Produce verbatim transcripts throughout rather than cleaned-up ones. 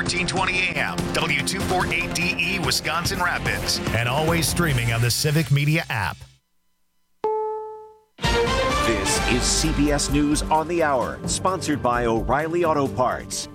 fourteen twenty A M, W two forty-eight D E, Wisconsin Rapids. And always streaming on the Civic Media app. This is C B S News on the Hour, sponsored by O'Reilly Auto Parts.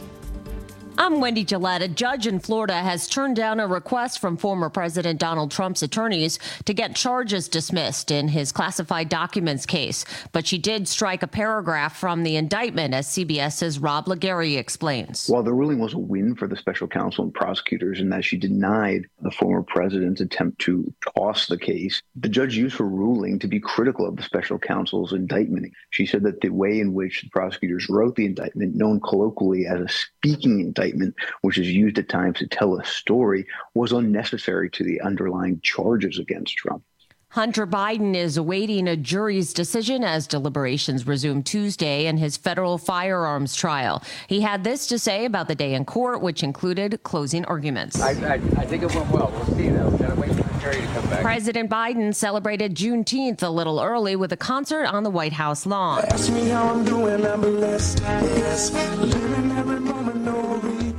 I'm Wendy Gillette. A judge in Florida has turned down a request from former President Donald Trump's attorneys to get charges dismissed in his classified documents case. But she did strike a paragraph from the indictment, as CBS's Rob Legary explains. While the ruling was a win for the special counsel and prosecutors in that she denied the former president's attempt to toss the case, the judge used her ruling to be critical of the special counsel's indictment. She said that the way in which the prosecutors wrote the indictment, known colloquially as a speaking indictment, which is used at times to tell a story, was unnecessary to the underlying charges against Trump. Hunter Biden is awaiting a jury's decision as deliberations resume Tuesday in his federal firearms trial. He had this to say about the day in court, which included closing arguments. I, I, I think it went well. We'll see, though. We've got to wait for the jury to come back. President Biden celebrated Juneteenth a little early with a concert on the White House lawn. Ask me how I'm doing, I'm blessed. Yes, living every moment, no regrets.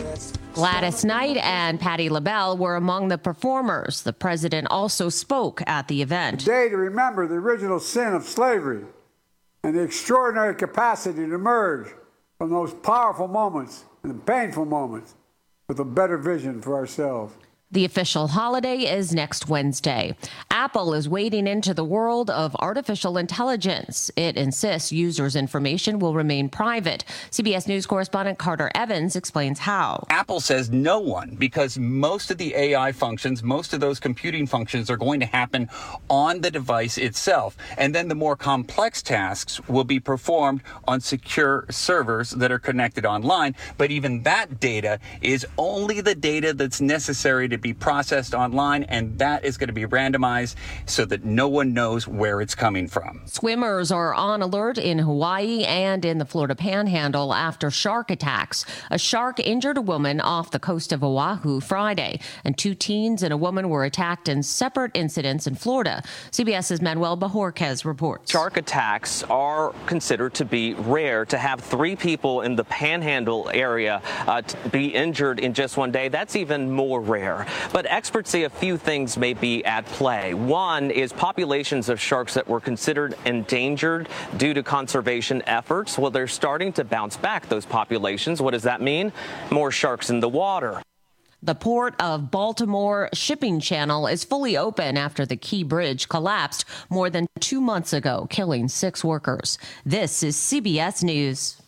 Gladys Knight and Patti LaBelle were among the performers. The president also spoke at the event. Today to remember the original sin of slavery and the extraordinary capacity to emerge from those powerful moments and painful moments with a better vision for ourselves. The official holiday is next Wednesday. Apple is wading into the world of artificial intelligence. It insists users' information will remain private. C B S News correspondent Carter Evans explains how. Apple says no one, because most of the A I functions, most of those computing functions are going to happen on the device itself. And then the more complex tasks will be performed on secure servers that are connected online. But even that data is only the data that's necessary to be processed online, and that is going to be randomized so that no one knows where it's coming from. Swimmers are on alert in Hawaii and in the Florida Panhandle after shark attacks. A shark injured a woman off the coast of Oahu Friday, and two teens and a woman were attacked in separate incidents in Florida. CBS's Manuel Bajorquez reports. Shark attacks are considered to be rare. To have three people in the Panhandle area uh, to be injured in just one day, that's even more rare. But experts say a few things may be at play. One is populations of sharks that were considered endangered due to conservation efforts. Well, they're starting to bounce back, those populations. What does that mean? More sharks in the water. The Port of Baltimore shipping channel is fully open after the Key Bridge collapsed more than two months ago, killing six workers. This is C B S News.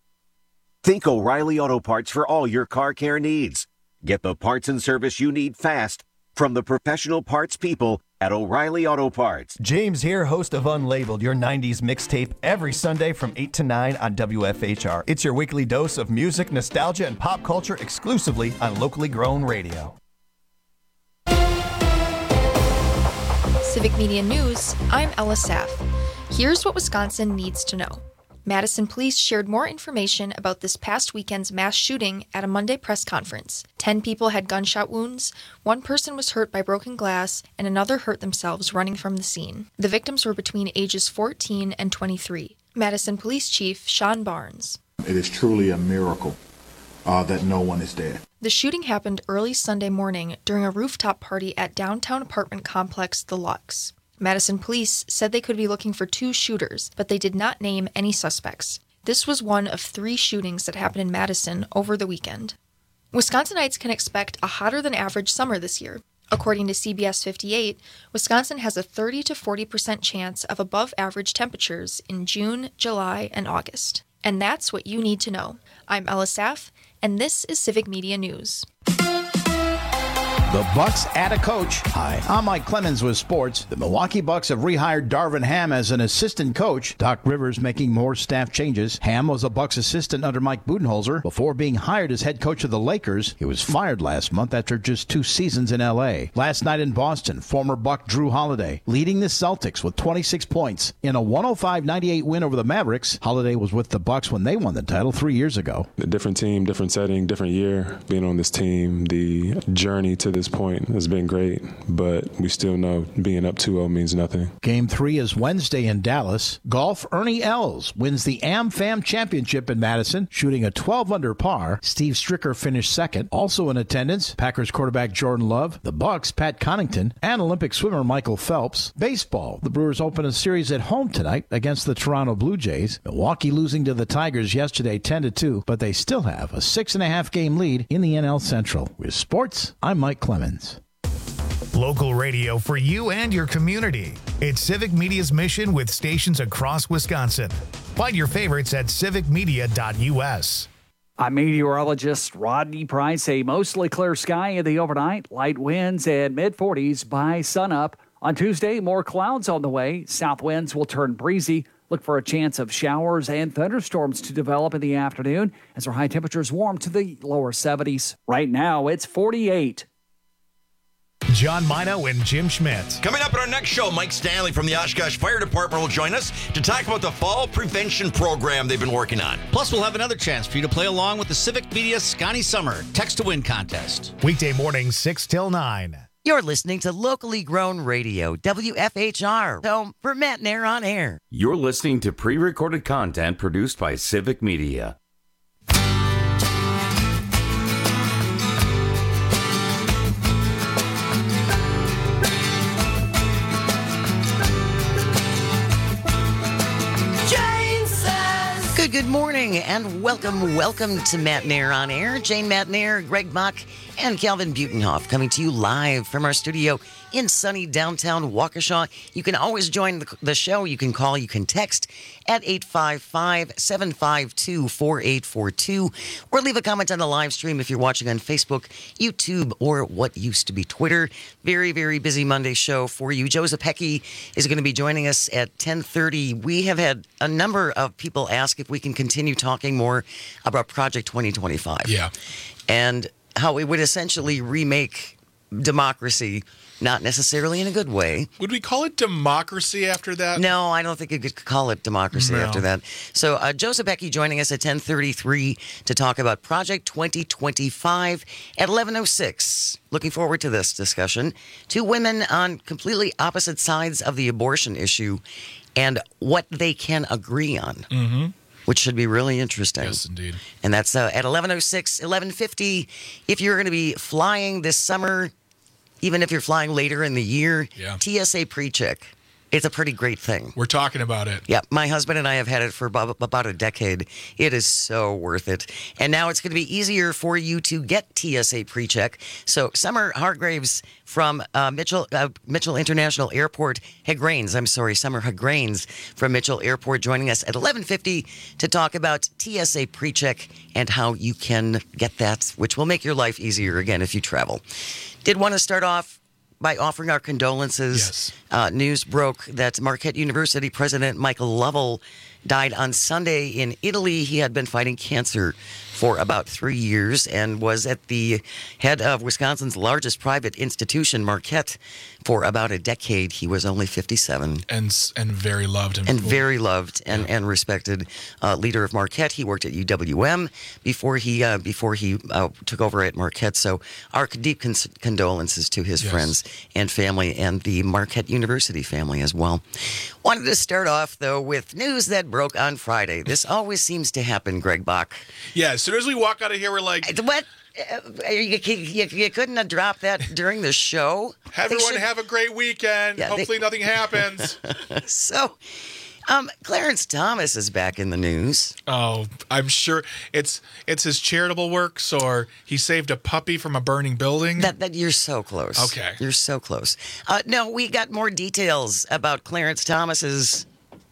Think O'Reilly Auto Parts for all your car care needs. Get the parts and service you need fast from the professional parts people at O'Reilly Auto Parts. James here, host of Unlabeled, your nineties mixtape, every Sunday from eight to nine on W F H R. It's your weekly dose of music, nostalgia, and pop culture exclusively on locally grown radio. Civic Media News, I'm Ella Saff. Here's what Wisconsin needs to know. Madison police shared more information about this past weekend's mass shooting at a Monday press conference. Ten people had gunshot wounds, one person was hurt by broken glass, and another hurt themselves running from the scene. The victims were between ages fourteen and twenty-three. Madison Police Chief Sean Barnes. It is truly a miracle uh, that no one is dead. The shooting happened early Sunday morning during a rooftop party at downtown apartment complex The Lux. Madison police said they could be looking for two shooters, but they did not name any suspects. This was one of three shootings that happened in Madison over the weekend. Wisconsinites can expect a hotter than average summer this year. According to C B S fifty-eight, Wisconsin has a thirty to forty percent chance of above average temperatures in June, July, and August. And that's what you need to know. I'm Ella Saff, and this is Civic Media News. The Bucks add a coach. Hi, I'm Mike Clemens with sports. The Milwaukee Bucks have rehired Darvin Ham as an assistant coach. Doc Rivers making more staff changes. Ham was a Bucks assistant under Mike Budenholzer before being hired as head coach of the Lakers. He was fired last month after just two seasons in L A. Last night in Boston, former Buck Drew Holiday leading the Celtics with twenty-six points. In a one oh five ninety-eight win over the Mavericks, Holiday was with the Bucks when they won the title three years ago. A different team, different setting, different year. Being on this team, the journey to this this point has been great, but we still know being up two oh means nothing. Game three is Wednesday in Dallas. Golf, Ernie Els wins the AmFam Championship in Madison, shooting a twelve under par. Steve Stricker finished second. Also in attendance, Packers quarterback Jordan Love, the Bucks' Pat Connaughton, and Olympic swimmer Michael Phelps. Baseball, the Brewers open a series at home tonight against the Toronto Blue Jays. Milwaukee losing to the Tigers yesterday ten to two, but they still have a six and a half game lead in the N L Central. With sports, I'm Mike Clemens. Local radio for you and your community. It's Civic Media's mission with stations across Wisconsin. Find your favorites at civic media dot u s. I'm meteorologist Rodney Price. A mostly clear sky in the overnight. Light winds and mid forties by sunup. On Tuesday, more clouds on the way. South winds will turn breezy. Look for a chance of showers and thunderstorms to develop in the afternoon as our high temperatures warm to the lower seventies. Right now, it's forty-eight. John Mino and Jim Schmidt. Coming up in our next show, Mike Stanley from the Oshkosh Fire Department will join us to talk about the fall prevention program they've been working on. Plus, we'll have another chance for you to play along with the Civic Media Scotty Summer Text to Win contest. Weekday mornings, six till nine. You're listening to locally grown radio, W F H R, home for Matt Nair on Air. You're listening to pre-recorded content produced by Civic Media. Good, good morning, and welcome, welcome to Matt Nair on Air. Jane Matt Nair, Greg Bach, and Calvin Butenhoff coming to you live from our studio in sunny downtown Waukesha. You can always join the, the show. You can call, you can text at eight five five, seven five two, four eight four two, or leave a comment on the live stream if you're watching on Facebook, YouTube, or what used to be Twitter. Very, very busy Monday show for you. Joe Zepecki is going to be joining us at ten thirty. We have had a number of people ask if we can continue talking more about Project twenty twenty-five. Yeah. And how we would essentially remake democracy, not necessarily in a good way. Would we call it democracy after that? No, I don't think you could call it democracy No. after that. So uh, Joe Zepecki joining us at ten thirty-three to talk about Project twenty twenty-five at eleven oh six. Looking forward to this discussion. Two women on completely opposite sides of the abortion issue and what they can agree on. Mm-hmm. Which should be really interesting. Yes, indeed. And that's uh, at eleven oh six, eleven fifty. If you're going to be flying this summer, even if you're flying later in the year, Yeah. T S A PreCheck. It's a pretty great thing. We're talking about it. Yeah, my husband and I have had it for about, about a decade. It is so worth it. And now it's going to be easier for you to get T S A PreCheck. So Summer Hargraves from uh, Mitchell uh, Mitchell International Airport, Hagrains, I'm sorry, Summer Hagrains from Mitchell Airport joining us at eleven fifty to talk about T S A PreCheck and how you can get that, which will make your life easier, again, if you travel. Did want to start off by offering our condolences. Yes. Uh, news broke that Marquette University President Michael Lovell died on Sunday in Italy. He had been fighting cancer for about three years and was at the head of Wisconsin's largest private institution, Marquette, for about a decade. He was only fifty-seven. And and very loved. And very loved and, yeah. and respected uh, leader of Marquette. He worked at U W M before he uh, before he uh, took over at Marquette. So our deep con- condolences to his yes. friends and family and the Marquette University family as well. Wanted to start off, though, with news that broke on Friday. This always seems to happen, Greg Bach. Yeah, as soon as we walk out of here, we're like... What? Uh, you, you, you couldn't have dropped that during the show? Everyone should... have a great weekend. Yeah, Hopefully they... nothing happens. So... Um, Clarence Thomas is back in the news. Oh, I'm sure it's it's his charitable works, or he saved a puppy from a burning building. That that you're so close. Okay, you're so close. Uh, no, we got more details about Clarence Thomas's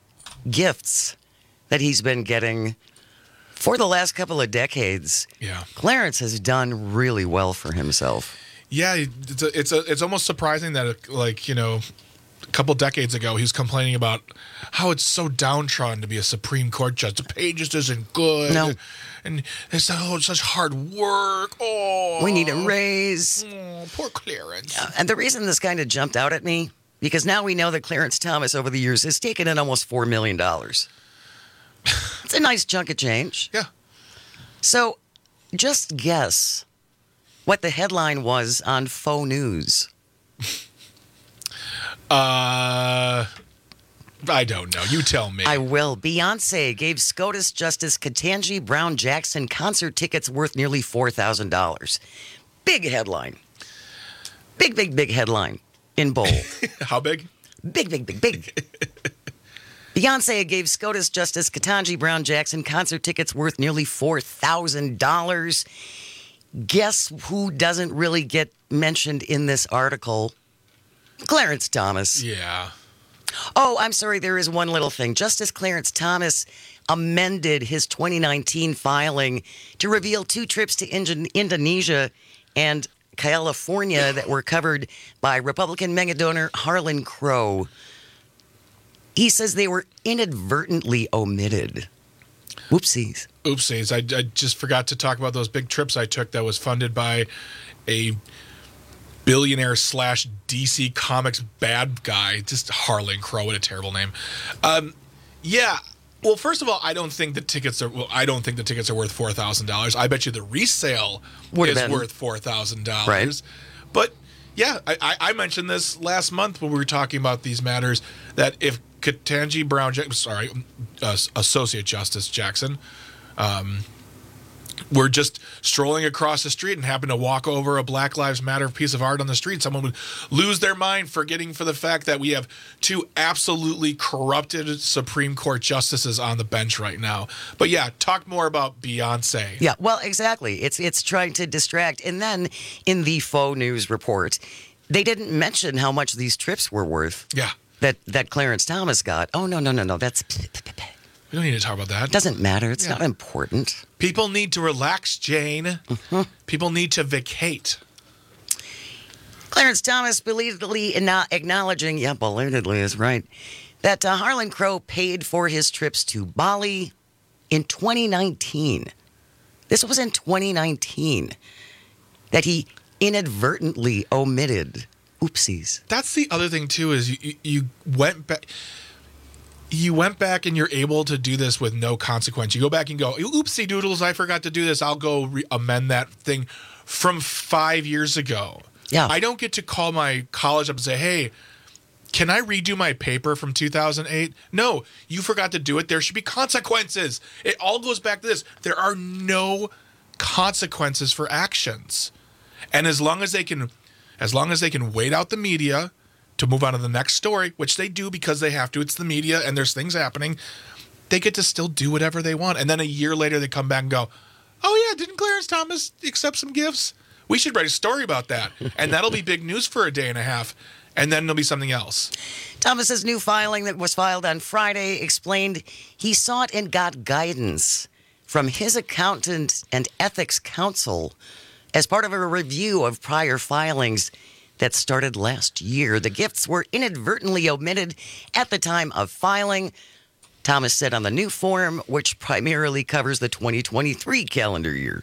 gifts that he's been getting for the last couple of decades. Yeah, Clarence has done really well for himself. Yeah, it's a, it's a, it's almost surprising that, like, you know, a couple decades ago, he was complaining about how it's so downtrodden to be a Supreme Court judge. The pay just isn't good. No. And it's oh, such hard work. Oh, we need a raise. Oh, poor Clarence. Uh, and the reason this kind of jumped out at me, because now we know that Clarence Thomas over the years has taken in almost four million dollars. It's a nice chunk of change. Yeah. So just guess what the headline was on Faux News? Uh, I don't know. You tell me. I will. Beyonce gave SCOTUS Justice Ketanji Brown Jackson concert tickets worth nearly four thousand dollars. Big headline. Big, big, big headline in bold. How big? Big, big, big, big. Beyonce gave SCOTUS Justice Ketanji Brown Jackson concert tickets worth nearly four thousand dollars. Guess who doesn't really get mentioned in this article? Clarence Thomas. Yeah. Oh, I'm sorry. There is one little thing. Justice Clarence Thomas amended his twenty nineteen filing to reveal two trips to Ind- Indonesia and California that were covered by Republican megadonor Harlan Crow. He says they were inadvertently omitted. Whoopsies. Oopsies. I, I just forgot to talk about those big trips I took that was funded by a billionaire slash D C Comics bad guy. Just Harlan Crow. What a terrible name. Um, yeah. Well, first of all, I don't think the tickets are. Well, I don't think the tickets are worth four thousand dollars. I bet you the resale Would've is been. worth four thousand dollars. Right. But yeah, I, I, I mentioned this last month when we were talking about these matters. That if Ketanji Brown, sorry, uh, Associate Justice Jackson, um, were just strolling across the street and happened to walk over a Black Lives Matter piece of art on the street, someone would lose their mind forgetting for the fact that we have two absolutely corrupted Supreme Court justices on the bench right now. But yeah, talk more about Beyonce. Yeah, well, exactly. It's it's trying to distract. And then in the Faux News report, they didn't mention how much these trips were worth. Yeah. That that Clarence Thomas got. Oh, no, no, no, no. That's... We don't need to talk about that. Doesn't matter. It's Yeah. not important. People need to relax, Jane. Mm-hmm. People need to vacate. Clarence Thomas belatedly ina- acknowledging, yeah, belatedly is right, that uh, Harlan Crow paid for his trips to Bali in twenty nineteen. This was in twenty nineteen that he inadvertently omitted. Oopsies. That's the other thing, too, is you, you, you went back... You went back and you're able to do this with no consequence. You go back and go, oopsie doodles, I forgot to do this. I'll go re- amend that thing from five years ago. Yeah. I don't get to call my college up and say, hey, can I redo my paper from two thousand eight? No, you forgot to do it. There should be consequences. It all goes back to this. There are no consequences for actions. And as long as they can, as long as they can wait out the media to move on to the next story, which they do because they have to. It's the media and there's things happening. They get to still do whatever they want. And then a year later, they come back and go, oh, yeah, didn't Clarence Thomas accept some gifts? We should write a story about that. And that'll be big news for a day and a half. And then there'll be something else. Thomas's new filing that was filed on Friday explained he sought and got guidance from his accountant and ethics counsel as part of a review of prior filings that started last year. The gifts were inadvertently omitted at the time of filing, Thomas said on the new form, which primarily covers the twenty twenty-three calendar year.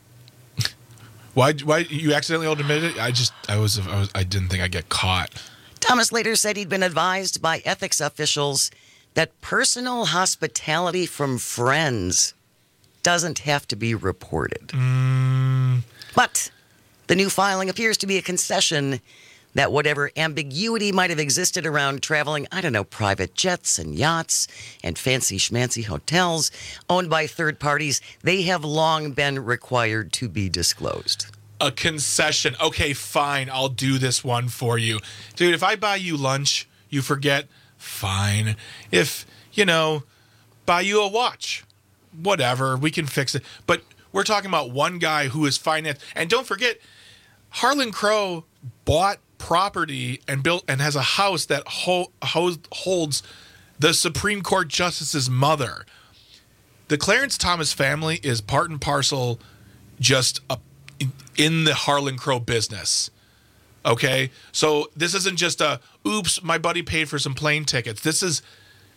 Why? Why you accidentally omitted it? I just, I was, I was, I didn't think I'd get caught. Thomas later said he'd been advised by ethics officials that personal hospitality from friends doesn't have to be reported. Mm. But the new filing appears to be a concession that whatever ambiguity might have existed around traveling, I don't know, private jets and yachts and fancy schmancy hotels owned by third parties, they have long been required to be disclosed. A concession. Okay, fine. I'll do this one for you. Dude, if I buy you lunch, you forget, fine. If, you know, buy you a watch, whatever, we can fix it. But we're talking about one guy who is financed. And don't forget, Harlan Crow bought property and built and has a house that ho- ho- holds the Supreme Court Justice's mother. The Clarence Thomas family is part and parcel just a, in, in the Harlan Crow business. Okay? So this isn't just a, oops, my buddy paid for some plane tickets. This is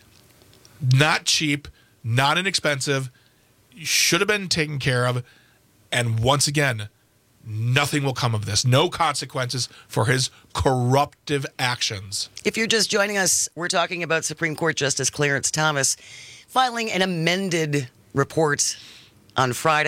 not cheap, not inexpensive, should have been taken care of. And once again, nothing will come of this. No consequences for his corruptive actions. If you're just joining us, we're talking about Supreme Court Justice Clarence Thomas filing an amended report on Friday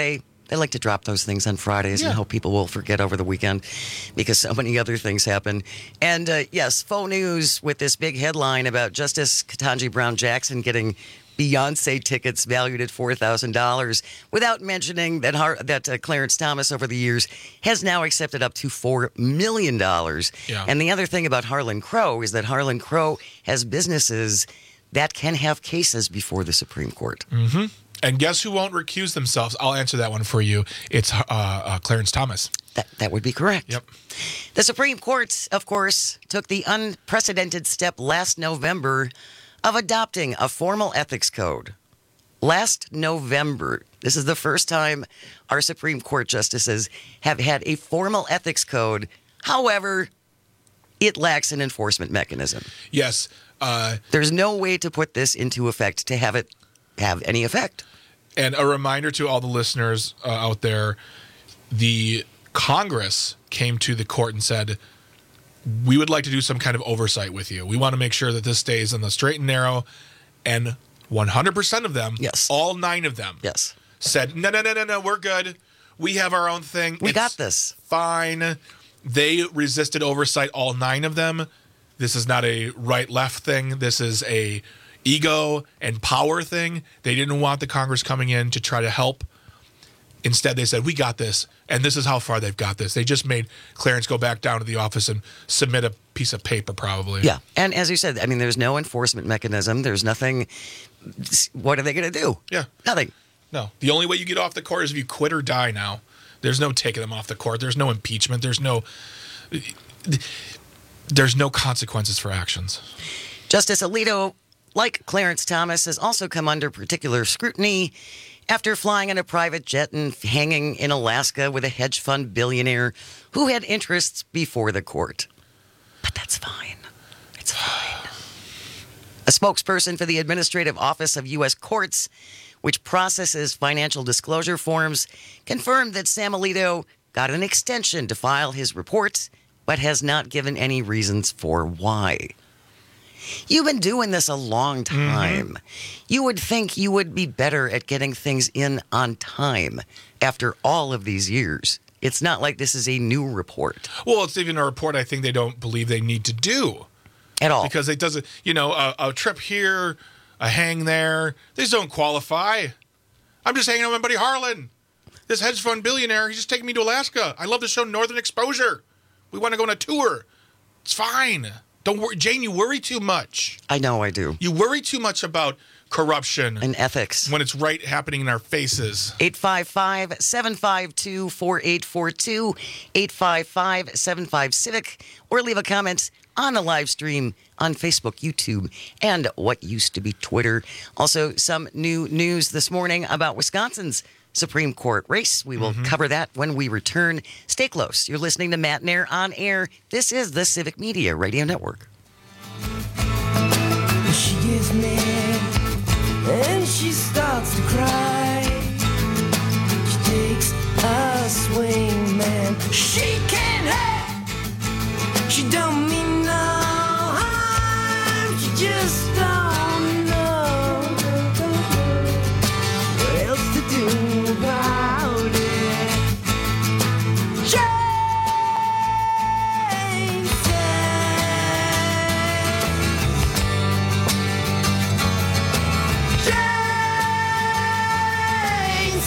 They like to drop those things on Fridays Yeah. and hope people will forget over the weekend because so many other things happen. And uh, yes, faux news with this big headline about Justice Ketanji Brown Jackson getting Beyonce tickets valued at four thousand dollars without mentioning that Har- that uh, Clarence Thomas over the years has now accepted up to four million dollars. Yeah. And the other thing about Harlan Crow is that Harlan Crow has businesses that can have cases before the Supreme Court. Mm-hmm. And guess who won't recuse themselves? I'll answer that one for you. It's uh, uh, Clarence Thomas. That, that would be correct. Yep. The Supreme Court, of course, took the unprecedented step last November of adopting a formal ethics code. Last November, this is the first time our Supreme Court justices have had a formal ethics code. However, it lacks an enforcement mechanism. Yes. Uh, There's no way to put this into effect to have it have any effect. And a reminder to all the listeners uh, out there, the Congress came to the court and said, we would like to do some kind of oversight with you. We want to make sure that this stays in the straight and narrow. And one hundred percent of them, yes, all nine of them, yes, said, no, no, no, no, no, we're good. We have our own thing. We it's got this. Fine. They resisted oversight, all nine of them. This is not a right-left thing. This is a ego and power thing. They didn't want the Congress coming in to try to help. Instead, they said, we got this, and this is how far they've got this. They just made Clarence go back down to the office and submit a piece of paper, probably. Yeah, and as you said, I mean, there's no enforcement mechanism. There's nothing. What are they going to do? Yeah. Nothing. No. The only way you get off the court is if you quit or die now. There's no taking them off the court. There's no impeachment. There's no... There's no consequences for actions. Justice Alito, like Clarence Thomas, has also come under particular scrutiny after flying in a private jet and hanging in Alaska with a hedge fund billionaire who had interests before the court. But that's fine. It's fine. A spokesperson for the Administrative Office of U S Courts, which processes financial disclosure forms, confirmed that Sam Alito got an extension to file his reports, but has not given any reasons for why. You've been doing this a long time. Mm-hmm. You would think you would be better at getting things in on time after all of these years. It's not like this is a new report. Well, it's even a report I think they don't believe they need to do. At all. Because it doesn't, you know, a, a trip here, a hang there, these don't qualify. I'm just hanging out with my buddy Harlan. This hedge fund billionaire, he's just taking me to Alaska. I love the show Northern Exposure. We want to go on a tour. It's fine. Don't worry. Jane, you worry too much. I know I do. You worry too much about corruption. And ethics. When it's right happening in our faces. eight five five, seven five two, four eight four two, eight five five, seven five Civic, or leave a comment on the live stream on Facebook, YouTube, and what used to be Twitter. Also, some new news this morning about Wisconsin's Supreme Court race. We will mm-hmm. cover that when we return. Stay close. You're listening to Matt Nair on air. This is the Civic Media Radio Network. She gives me and she starts to cry. She takes a swing, man. She can't have. She don't mean no harm. She just don't know what else to do. About it. Jane said, Jane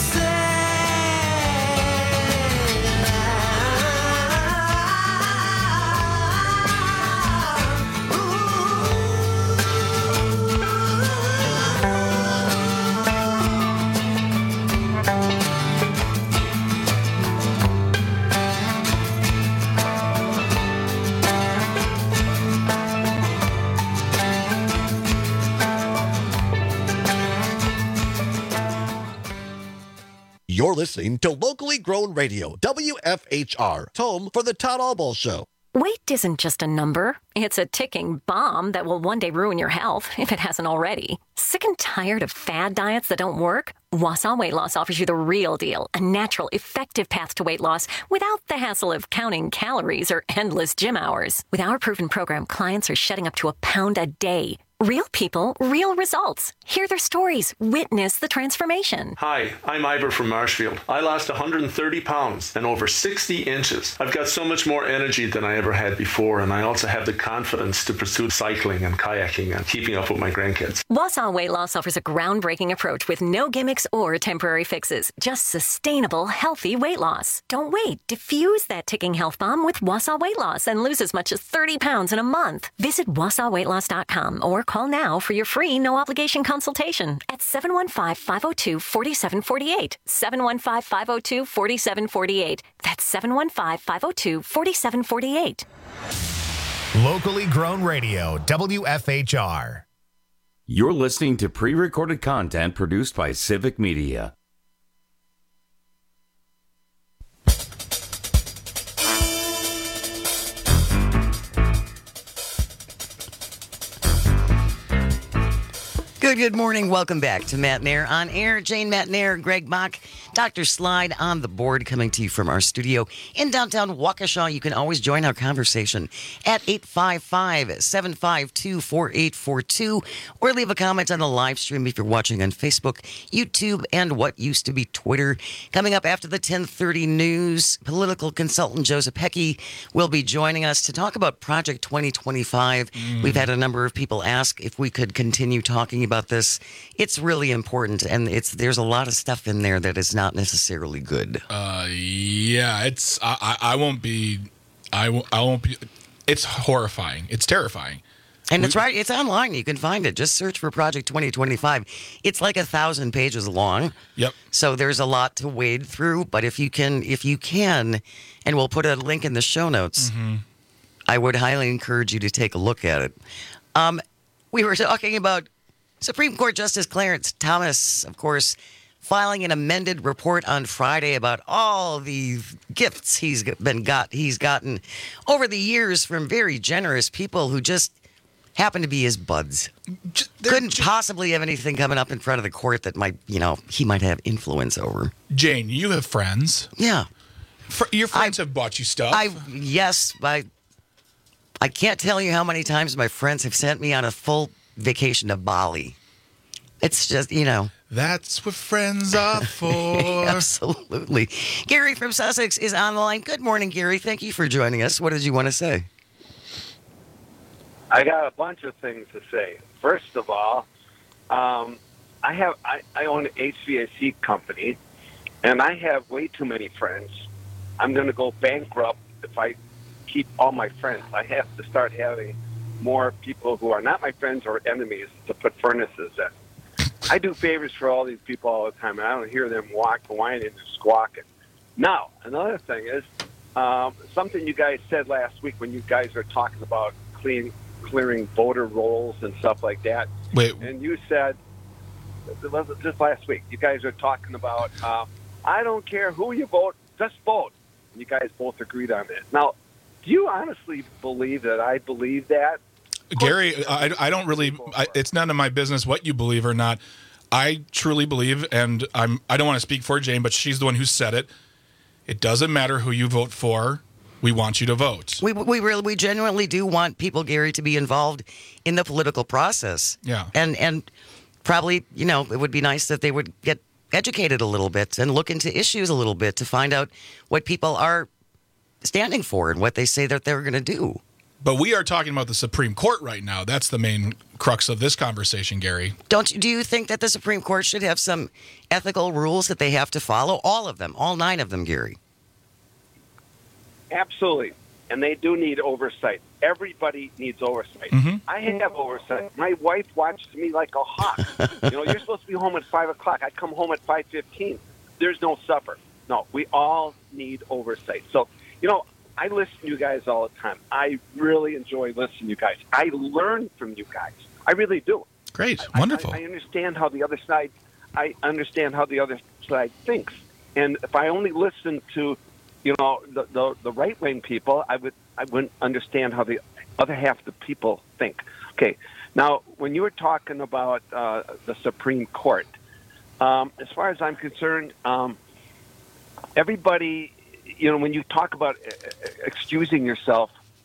You're listening to Locally Grown Radio, W F H R, home for the Todd Albaugh Show. Weight isn't just a number. It's a ticking bomb that will one day ruin your health, if it hasn't already. Sick and tired of fad diets that don't work? Wausau Weight Loss offers you the real deal, a natural, effective path to weight loss without the hassle of counting calories or endless gym hours. With our proven program, clients are shedding up to a pound a day. Real people, real results. Hear their stories. Witness the transformation. Hi, I'm Ivor from Marshfield. I lost one hundred thirty pounds and over sixty inches. I've got so much more energy than I ever had before, and I also have the confidence to pursue cycling and kayaking and keeping up with my grandkids. Wausau Weight Loss offers a groundbreaking approach with no gimmicks or temporary fixes. Just sustainable, healthy weight loss. Don't wait. Diffuse that ticking health bomb with Wausau Weight Loss and lose as much as thirty pounds in a month. Visit wausau weight loss dot com or call now for your free no-obligation consultation at seven one five, five oh two, four seven four eight. seven one five, five oh two, four seven four eight. That's seven one five, five oh two, four seven four eight. Locally grown radio, W F H R. You're listening to pre-recorded content produced by Civic Media. Good, good morning. Welcome back to Matt Nair on Air. Jane Matt Nair, Greg Mock, Doctor Slide on the board, coming to you from our studio in downtown Waukesha. You can always join our conversation at eight five five, seven five two, four eight four two or leave a comment on the live stream if you're watching on Facebook, YouTube, and what used to be Twitter. Coming up after the ten thirty news, political consultant Joseph Heckey will be joining us to talk about Project twenty twenty-five. Mm. We've had a number of people ask if we could continue talking about this. It's really important, and it's there's a lot of stuff in there that is not necessarily good. Uh, yeah, it's I, I, I won't be, I won't, I won't be. It's horrifying. It's terrifying. And we, it's right. It's online. You can find it. Just search for Project twenty twenty-five. It's like a thousand pages long. Yep. So there's a lot to wade through. But if you can, if you can, and we'll put a link in the show notes. Mm-hmm. I would highly encourage you to take a look at it. Um, we were talking about Supreme Court Justice Clarence Thomas, of course, filing an amended report on Friday about all the gifts he's been got he's gotten over the years from very generous people who just happen to be his buds. Just, Couldn't just, possibly have anything coming up in front of the court that might, you know, he might have influence over. Jane, you have friends. Yeah. Fr- your friends I, have bought you stuff. I yes, I I can't tell you how many times my friends have sent me on a full vacation to Bali. It's just, you know. That's what friends are for. Absolutely. Gary from Sussex is on the line. Good morning, Gary. Thank you for joining us. What did you want to say? I got a bunch of things to say. First of all, um, I have I, I own an H V A C company, and I have way too many friends. I'm going to go bankrupt if I keep all my friends. I have to start having more people who are not my friends or enemies to put furnaces in. I do favors for all these people all the time, and I don't hear them walk, whining and squawking. Now, another thing is um, something you guys said last week when you guys were talking about clean, clearing voter rolls and stuff like that. Wait. And you said, just last week, you guys were talking about, uh, I don't care who you vote, just vote. And you guys both agreed on that. Now, do you honestly believe that I believe that? Gary, I, I don't really, I, it's none of my business what you believe or not. I truly believe, and I'm, I don't want to speak for Jane, but she's the one who said it. It doesn't matter who you vote for. We want you to vote. We we really we genuinely do want people, Gary, to be involved in the political process. Yeah. And and probably, you know, it would be nice that they would get educated a little bit and look into issues a little bit to find out what people are standing for and what they say that they're going to do. But we are talking about the Supreme Court right now. That's the main crux of this conversation, Gary. Don't you, do you think that the Supreme Court should have some ethical rules that they have to follow? All of them, all nine of them, Gary. Absolutely. And they do need oversight. Everybody needs oversight. Mm-hmm. I have oversight. My wife watches me like a hawk. You know, you're supposed to be home at five o'clock. I come home at five fifteen. There's no supper. No, we all need oversight. So, you know, I listen to you guys all the time. I really enjoy listening to you guys. I learn from you guys. I really do. Great. I, Wonderful. I, I understand how the other side, I understand how the other side thinks. And if I only listen to, you know, the, the, the right-wing people, I would, I wouldn't understand how the other half of the people think. Okay. Now, when you were talking about uh, the Supreme Court, um, as far as I'm concerned, um, everybody, you know, when you talk about excusing yourself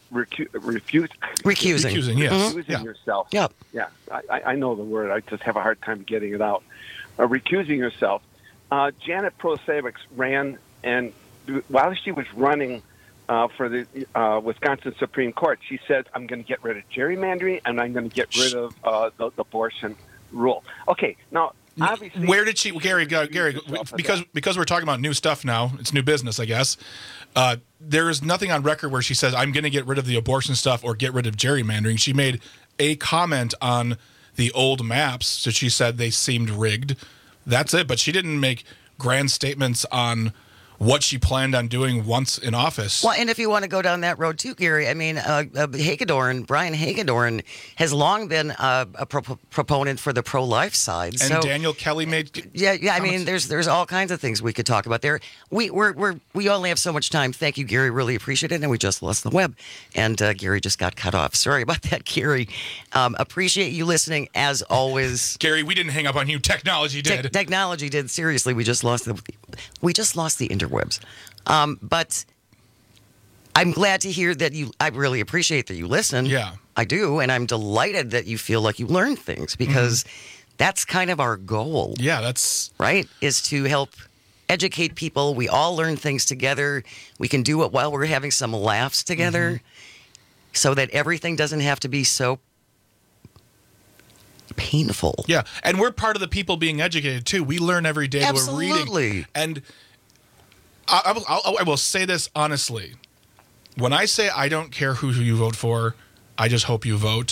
recu- refuse, Recusing. Recusing, yes. recusing Yeah. yourself. Yep. Yeah, I, I know the word. I just have a hard time getting it out. Uh, recusing yourself. Uh, Janet Prosavic ran, and while she was running uh, for the uh, Wisconsin Supreme Court, she said, I'm going to get rid of gerrymandering, and I'm going to get rid of uh, the, the abortion rule. Okay, now, obviously... Where did she... Gary, go, Gary, because because we're talking about new stuff now, it's new business, I guess, uh, there is nothing on record where she says, I'm going to get rid of the abortion stuff or get rid of gerrymandering. She made a comment on the old maps, so she said they seemed rigged. That's it, but she didn't make grand statements on what she planned on doing once in office. Well, and if you want to go down that road too, Gary, I mean, uh, uh, Hagedorn, Brian Hagedorn has long been uh, a pro- proponent for the pro-life side. And so, Daniel Kelly made yeah, yeah. I comments. mean, there's there's all kinds of things we could talk about there. We we're, we're we only have so much time. Thank you, Gary. Really appreciate it. And we just lost the web, and uh, Gary just got cut off. Sorry about that, Gary. Um, appreciate you listening as always. Gary, we didn't hang up on you. Technology did. Te- technology did. Seriously, we just lost the we just lost the interwebs. Um, but I'm glad to hear that you, I really appreciate that you listen. Yeah. I do. And I'm delighted that you feel like you learned things because mm-hmm. that's kind of our goal. Yeah, that's... Right? Is to help educate people. We all learn things together. We can do it while we're having some laughs together mm-hmm. so that everything doesn't have to be so painful. Yeah. And we're part of the people being educated, too. We learn every day. Absolutely. We're reading. And... I, I, I will say this honestly. When I say I don't care who you vote for, I just hope you vote.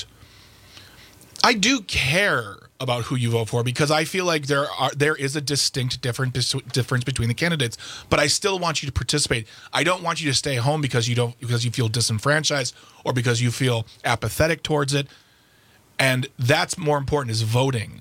I do care about who you vote for because I feel like there are there is a distinct different difference between the candidates. But I still want you to participate. I don't want you to stay home because you don't because you feel disenfranchised or because you feel apathetic towards it. And that's more important is voting.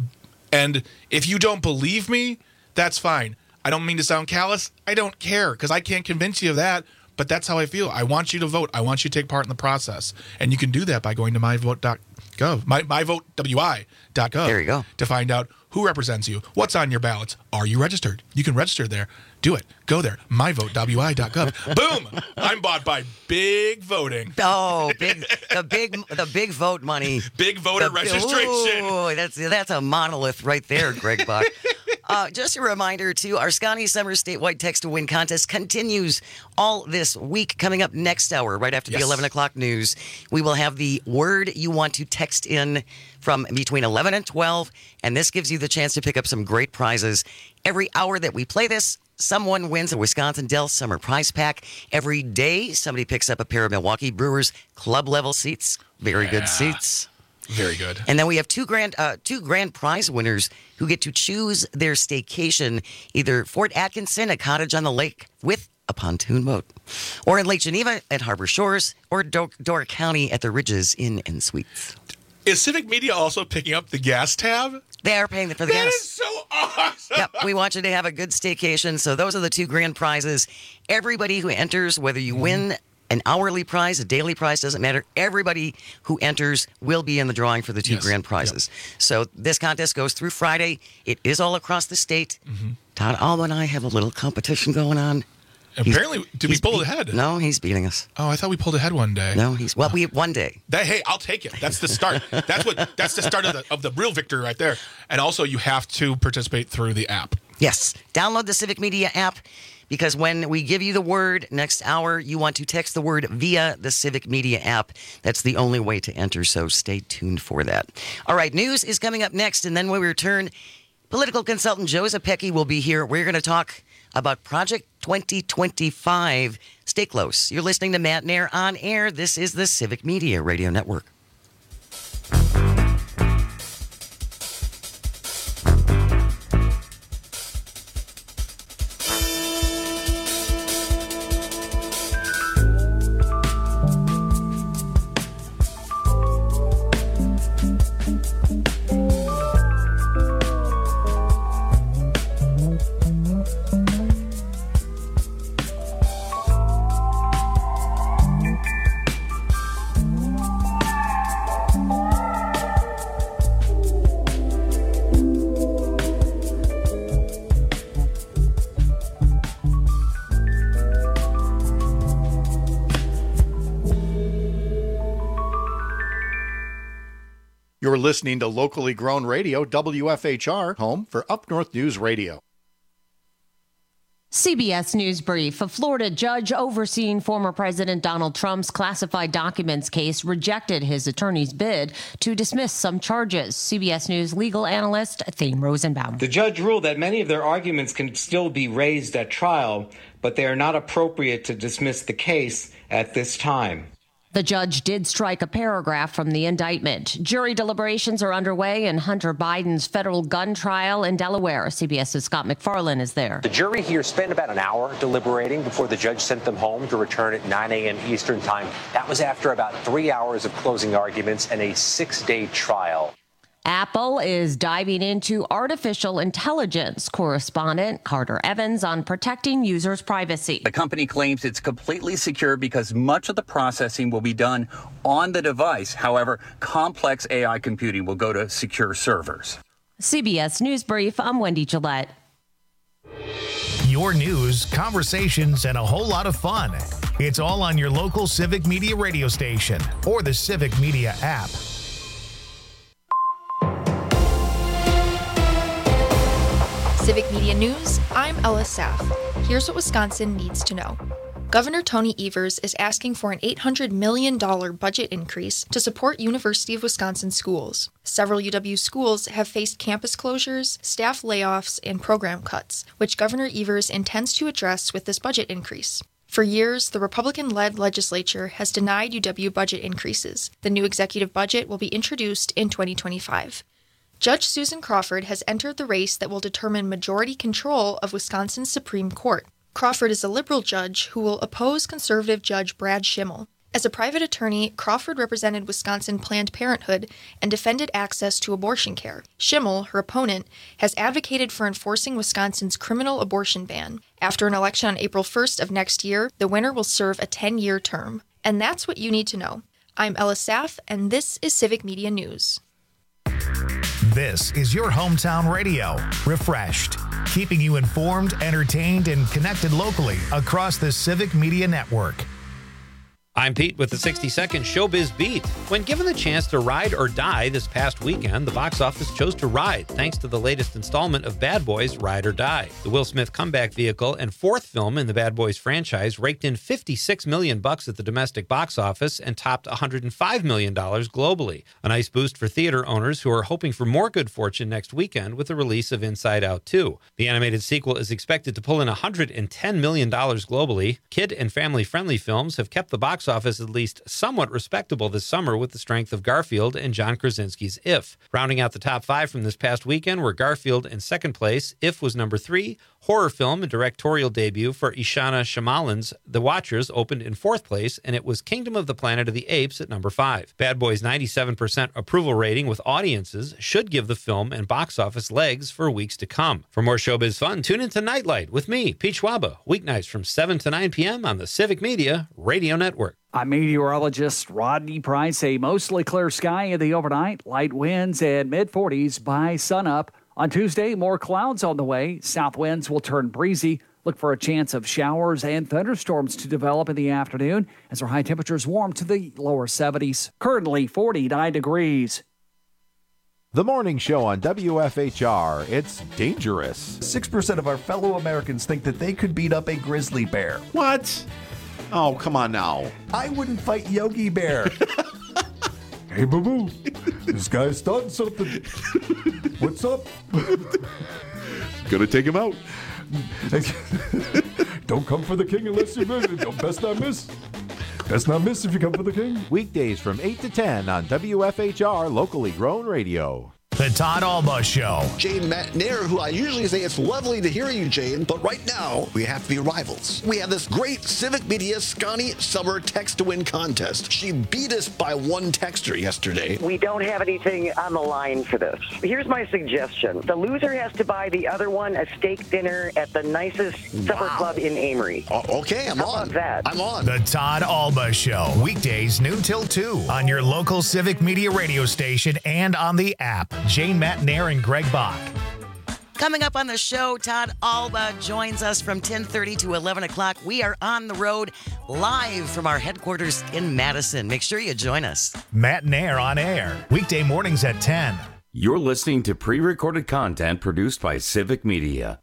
And if you don't believe me, that's fine. I don't mean to sound callous. I don't care because I can't convince you of that, but that's how I feel. I want you to vote. I want you to take part in the process. And you can do that by going to my vote dot gov, my, my vote W I dot gov. There you go. To find out who represents you, what's on your ballots, are you registered? You can register there. Do it. Go there. my vote W I dot gov. Boom! I'm bought by Big Voting. Oh, big the big the big vote money. Big voter the, registration. Ooh, that's that's a monolith right there, Greg Buck. Uh, just a reminder, too, our Scotty Summer statewide text to win contest continues all this week. Coming up next hour, right after yes. the eleven o'clock news, we will have the word you want to text in from between eleven and twelve, and this gives you the chance to pick up some great prizes. Every hour that we play this, someone wins a Wisconsin Dells Summer Prize Pack. Every day, somebody picks up a pair of Milwaukee Brewers club-level seats. Very yeah. good seats. Very good. And then we have two grand uh, two grand prize winners who get to choose their staycation, either Fort Atkinson, a cottage on the lake with a pontoon boat, or in Lake Geneva at Harbor Shores, or Door, Door County at the Ridges Inn and Suites. Is Civic Media also picking up the gas tab? They are paying for the that gas. That is so awesome. Yep, we want you to have a good staycation. So those are the two grand prizes. Everybody who enters, whether you mm. win an hourly prize, a daily prize, doesn't matter. Everybody who enters will be in the drawing for the two yes. grand prizes. Yep. So this contest goes through Friday. It is all across the state. Mm-hmm. Todd Alba and I have a little competition going on. Apparently, he's, did we pull ahead? No, he's beating us. Oh, I thought we pulled ahead one day. No, he's well. We one day. That, hey, I'll take it. That's the start. That's what. That's the start of the of the real victory right there. And also, you have to participate through the app. Yes, download the Civic Media app. Because when we give you the word next hour, you want to text the word via the Civic Media app. That's the only way to enter, so stay tuned for that. All right, news is coming up next, and then when we return, political consultant Joe Zepecki will be here. We're going to talk about Project twenty twenty-five. Stay close. You're listening to Matt Nair on air. This is the Civic Media Radio Network. You're listening to locally grown radio, W F H R, home for Up North News Radio. C B S News Brief. A Florida judge overseeing former President Donald Trump's classified documents case rejected his attorney's bid to dismiss some charges. C B S News legal analyst Thane Rosenbaum. The judge ruled that many of their arguments can still be raised at trial, but they are not appropriate to dismiss the case at this time. The judge did strike a paragraph from the indictment. Jury deliberations are underway in Hunter Biden's federal gun trial in Delaware. CBS's Scott McFarlane is there. The jury here spent about an hour deliberating before the judge sent them home to return at nine a.m. Eastern time. That was after about three hours of closing arguments and a six-day trial. Apple is diving into artificial intelligence. Correspondent Carter Evans on protecting users' privacy. The company claims it's completely secure because much of the processing will be done on the device. However, complex A I computing will go to secure servers. C B S News Brief, I'm Wendy Gillette. Your news, conversations, and a whole lot of fun. It's all on your local Civic Media radio station or the Civic Media app. Civic Media News, I'm Ella Saff. Here's what Wisconsin needs to know. Governor Tony Evers is asking for an eight hundred million dollars budget increase to support University of Wisconsin schools. Several U W schools have faced campus closures, staff layoffs, and program cuts, which Governor Evers intends to address with this budget increase. For years, the Republican-led legislature has denied U W budget increases. The new executive budget will be introduced in twenty twenty-five. Judge Susan Crawford has entered the race that will determine majority control of Wisconsin's Supreme Court. Crawford is a liberal judge who will oppose conservative Judge Brad Schimmel. As a private attorney, Crawford represented Wisconsin Planned Parenthood and defended access to abortion care. Schimmel, her opponent, has advocated for enforcing Wisconsin's criminal abortion ban. After an election on April first of next year, the winner will serve a ten-year term. And that's what you need to know. I'm Ella Saff, and this is Civic Media News. This is your hometown radio, refreshed, keeping you informed, entertained, and connected locally across the Civic Media Network. I'm Pete with the sixty second Showbiz Beat. When given the chance to ride or die this past weekend, the box office chose to ride, thanks to the latest installment of Bad Boys: Ride or Die. The Will Smith comeback vehicle and fourth film in the Bad Boys franchise raked in fifty-six million dollars bucks at the domestic box office and topped one hundred five million dollars globally. A nice boost for theater owners who are hoping for more good fortune next weekend with the release of Inside Out two. The animated sequel is expected to pull in one hundred ten million dollars globally. Kid and family-friendly films have kept the box office at least somewhat respectable this summer with the strength of Garfield and John Krasinski's If. Rounding out the top five from this past weekend were Garfield in second place, If was number three, horror film and directorial debut for Ishana Shyamalan's The Watchers opened in fourth place, and it was Kingdom of the Planet of the Apes at number five. Bad Boys' ninety-seven percent approval rating with audiences should give the film and box office legs for weeks to come. For more showbiz fun, tune into Nightlight with me, Pete Schwaba, weeknights from seven to nine p.m. on the Civic Media Radio Network. I'm meteorologist Rodney Price. A mostly clear sky in the overnight, light winds and mid forties by sunup. On Tuesday, more clouds on the way. South winds will turn breezy. Look for a chance of showers and thunderstorms to develop in the afternoon as our high temperatures warm to the lower seventies. Currently forty-nine degrees. The morning show on W F H R. It's dangerous. six percent of our fellow Americans think that they could beat up a grizzly bear. What? Oh, come on now. I wouldn't fight Yogi Bear. Hey, boo-boo. This guy's starting something. What's up? Gonna take him out. Don't come for the king unless you miss. Don't best not miss. Best not miss if you come for the king. Weekdays from eight to ten on W F H R, locally grown radio. The Todd Alba Show. Jane Matnair, who I usually say it's lovely to hear you, Jane, but right now we have to be rivals. We have this great Civic Media Scotty Summer Text to Win contest. She beat us by one texter yesterday. We don't have anything on the line for this. Here's my suggestion. The loser has to buy the other one a steak dinner at the nicest supper wow. club in Amory. Uh, okay, I'm How on. About that? I'm on. The Todd Alba Show. Weekdays noon till two on your local Civic Media radio station and on the app. Jane Matnair and Greg Bach. Coming up on the show, Todd Alba joins us from ten thirty to eleven o'clock. We are on the road live from our headquarters in Madison. Make sure you join us. Matt Nair on air, weekday mornings at ten. You're listening to pre-recorded content produced by Civic Media.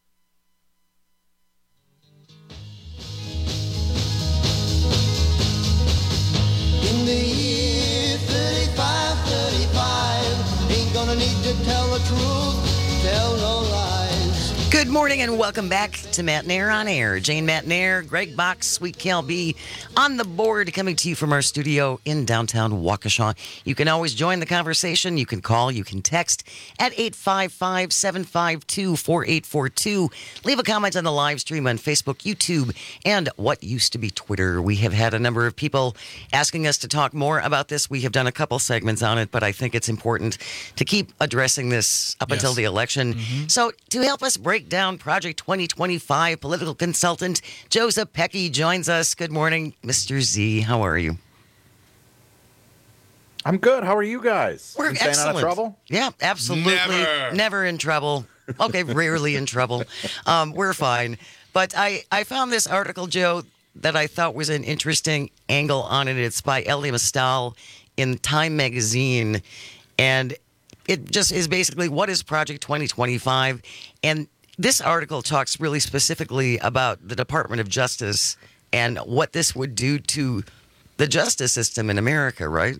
In the year thirty-five thirty-five, ain't gonna need to tell the truth, tell no lies. Good morning and welcome back to Matt Nair on air. Jane Matt Nair, Greg Box, Sweet Cal B on the board, coming to you from our studio in downtown Waukesha. You can always join the conversation. You can call, you can text at eight five five, seven five two, four eight four two. Leave a comment on the live stream on Facebook, YouTube, and what used to be Twitter. We have had a number of people asking us to talk more about this. We have done a couple segments on it, but I think it's important to keep addressing this up Yes. until the election. Mm-hmm. So to help us break down Project twenty twenty-five, political consultant Joseph Pecky joins us. Good morning, Mister Z. How are you? I'm good. How are you guys? We're Been staying excellent. out of trouble? Yeah, absolutely. Never. Never in trouble. Okay, rarely in trouble. Um, we're fine. But I, I found this article, Joe, that I thought was an interesting angle on it. It's by Elie Mystal in Time Magazine. And it just is basically, what is Project twenty twenty-five? And this article talks really specifically about the Department of Justice and what this would do to the justice system in America, right?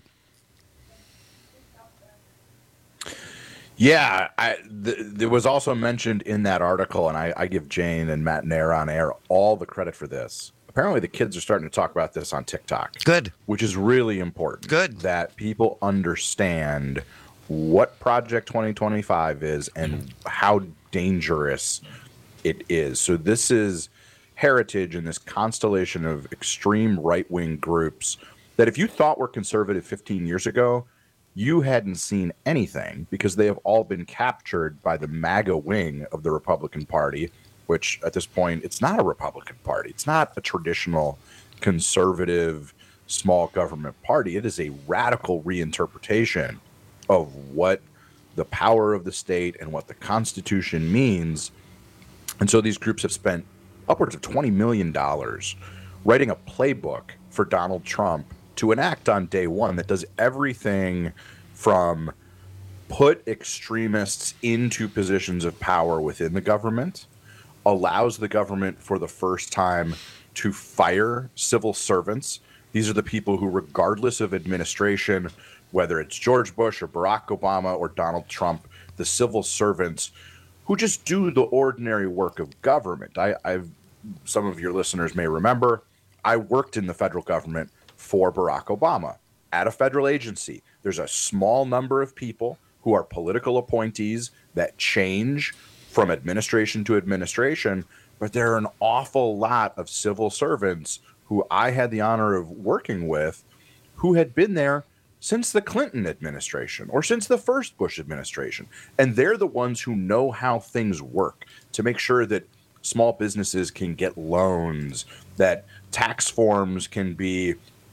Yeah, I, th- there was also mentioned in that article, and I, I give Jane and Matt Nair on air all the credit for this. Apparently, the kids are starting to talk about this on TikTok. Good. Which is really important. Good. That people understand what Project twenty twenty-five is and how dangerous it is. So this is Heritage and this constellation of extreme right-wing groups that if you thought were conservative fifteen years ago, you hadn't seen anything because they have all been captured by the MAGA wing of the Republican Party, which at this point, it's not a Republican Party. It's not a traditional conservative small government party. It is a radical reinterpretation of what the power of the state and what the Constitution means. And so these groups have spent upwards of twenty million dollars writing a playbook for Donald Trump to enact on day one that does everything from put extremists into positions of power within the government, allows the government for the first time to fire civil servants. These are the people who, regardless of administration, whether it's George Bush or Barack Obama or Donald Trump, the civil servants who just do the ordinary work of government. I, I've some of your listeners may remember, I worked in the federal government for Barack Obama at a federal agency. There's a small number of people who are political appointees that change from administration to administration, but there are an awful lot of civil servants who I had the honor of working with who had been there since the Clinton administration or since the first Bush administration. And they're the ones who know how things work to make sure that small businesses can get loans, that tax forms can be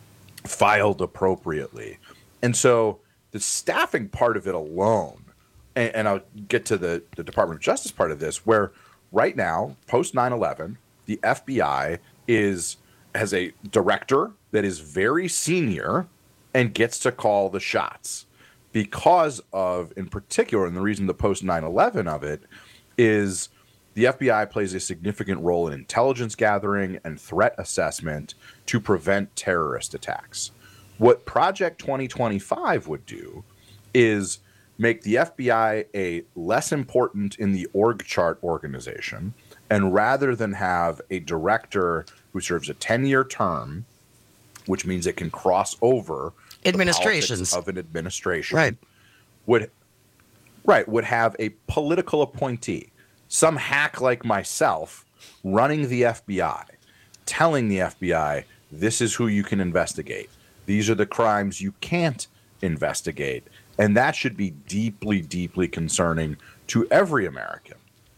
filed appropriately. And so the staffing part of it alone, and, and I'll get to the, the Department of Justice part of this, where right now, post nine eleven, the F B I is has a director that is very senior and gets to call the shots because of, in particular, and the reason the post nine eleven of it is the F B I plays a significant role in intelligence gathering and threat assessment to prevent terrorist attacks. What Project twenty twenty-five would do is make the F B I a less important in the org chart organization, and rather than have a director who serves a ten-year term, which means it can cross over administrations the politics of an administration, right? Would right would have a political appointee, some hack like myself, running the F B I, telling the F B I, this is who you can investigate. These are the crimes you can't investigate. And that should be deeply, deeply concerning to every American.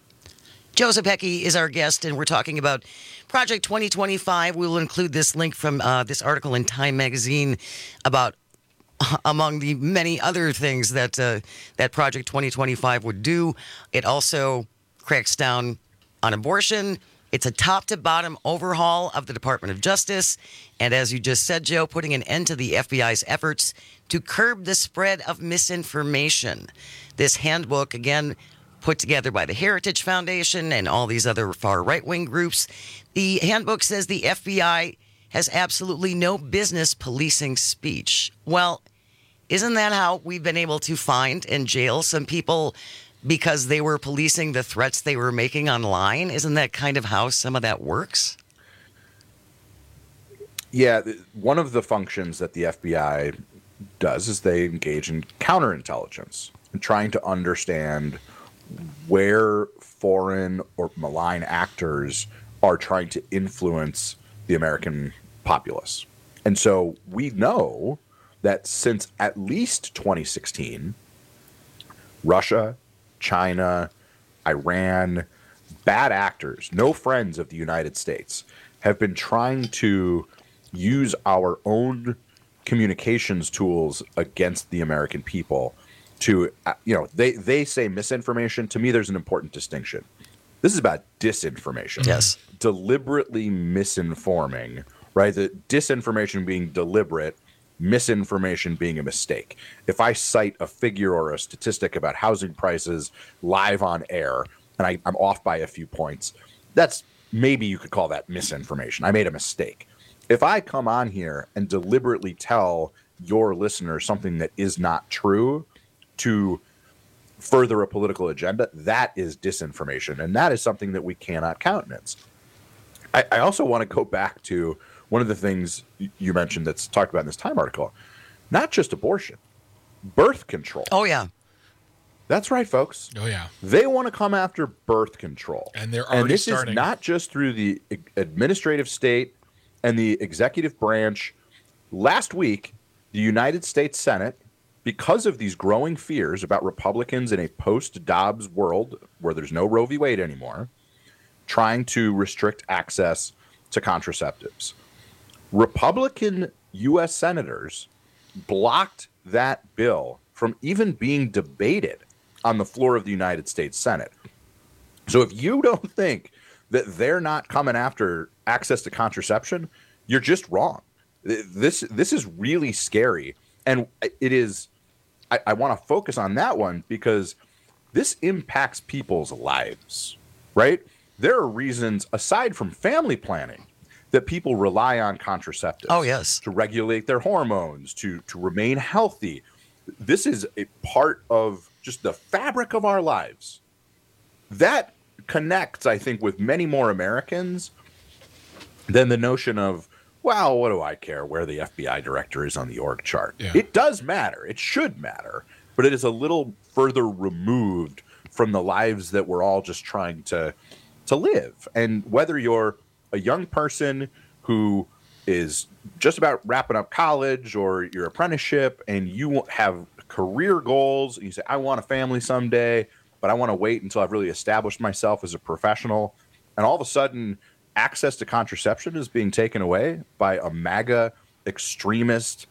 Joseph Pecky is our guest, and we're talking about Project twenty twenty-five. We will include this link from uh, this article in Time Magazine about among the many other things that uh, that Project twenty twenty-five would do. It also cracks down on abortion. It's a top-to-bottom overhaul of the Department of Justice. And as you just said, Joe, putting an end to the F B I's efforts to curb the spread of misinformation. This handbook, again, put together by the Heritage Foundation and all these other far right-wing groups. The handbook says the F B I has absolutely no business policing speech. Well, isn't that how we've been able to find and jail some people because they were policing the threats they were making online? Isn't that kind of how some of that works? Yeah, one of the functions that the F B I does is they engage in counterintelligence and trying to understand where foreign or malign actors are trying to influence the American populace. And so we know that since at least twenty sixteen, Russia, China, Iran, bad actors, no friends of the United States, have been trying to use our own communications tools against the American people to, you know, they, they say misinformation. To me, there's an important distinction. This is about disinformation. Yes. Deliberately misinforming, right? The disinformation being deliberate, misinformation being a mistake. If I cite a figure or a statistic about housing prices live on air and I, I'm off by a few points, that's maybe you could call that misinformation. I made a mistake. If I come on here and deliberately tell your listener something that is not true to further a political agenda, that is disinformation. And that is something that we cannot countenance. I, I also want to go back to one of the things you mentioned that's talked about in this Time article, not just abortion, birth control. Oh, yeah. That's right, folks. Oh, yeah. They want to come after birth control. And they're already And this starting. is not just through the administrative state and the executive branch. Last week, the United States Senate, because of these growing fears about Republicans in a post-Dobbs world where there's no Roe v. Wade anymore, trying to restrict access to contraceptives. Republican U S senators blocked that bill from even being debated on the floor of the United States Senate. So if you don't think that they're not coming after access to contraception, you're just wrong. This this is really scary. And it is, I, I want to focus on that one because this impacts people's lives, right? There are reasons, aside from family planning, that people rely on contraceptives. Oh, yes. To regulate their hormones, to, to remain healthy. This is a part of just the fabric of our lives. That connects, I think, with many more Americans than the notion of, well, what do I care where the F B I director is on the org chart? Yeah. It does matter. It should matter. But it is a little further removed from the lives that we're all just trying to to live. And whether you're a young person who is just about wrapping up college or your apprenticeship and you have career goals, and you say, I want a family someday, but I want to wait until I've really established myself as a professional. And all of a sudden, access to contraception is being taken away by a MAGA extremist